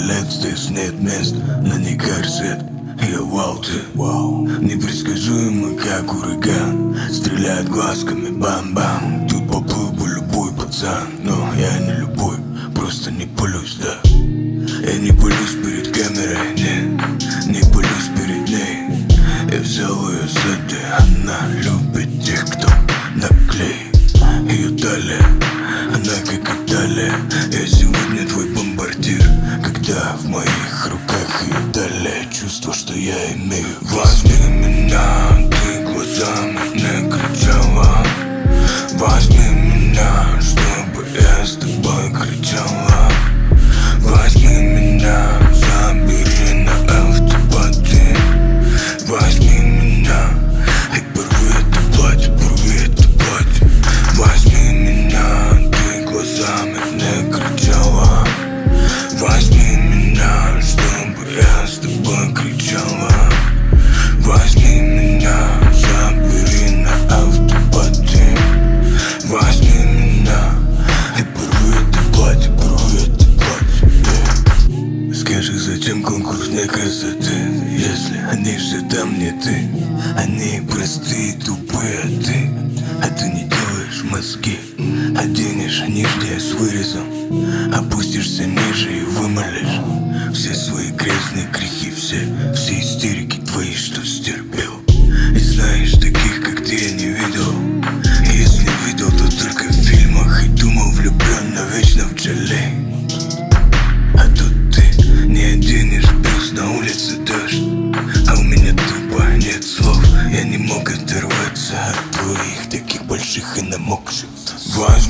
лет здесь нет мест, на ней корсет. Я Уолтер, непредсказуемый как ураган. Стреляет глазками, бам-бам. Тут поплыл бы любой пацан, но я не любой, просто не пылюсь, да. Я не пылюсь перед камерой, не пылюсь перед ней. Я взял ее сзади, она любит тех, кто наклей. Ее талия, она как Италия. Я сегодня твой бомбардир, когда в моих руках ее талия. Чувство, что я имею. Возьми меня, ты глазами не кричала. Возьми меня, чтобы я с тобой кричала. Возьми меня, забери на автопати. Возьми меня и порви это платье, порви это платье. Возьми меня, ты глазами не кричала. Возьми меня, чтобы я с тобой кричала. Возьми меня, забери на автопати. Возьми меня и порви это платье, порви это платье. Скажи, зачем конкурсной красоты, если они же там не ты? Они простые, тупые, а ты не делаешь мозги. Оденешь нижнее с вырезом, опустишься ниже и вымолишь все свои грязные грехи, все истерики твои, что стерпел. И знаешь, таких как ты я не видел. Если видел, то только в фильмах. И думал, влюблен навечно в Джолей. А тут ты не оденешь плюс, на улице дождь, а у меня тупо нет слов. Я не мог оторваться от твоих таких больших и намокших.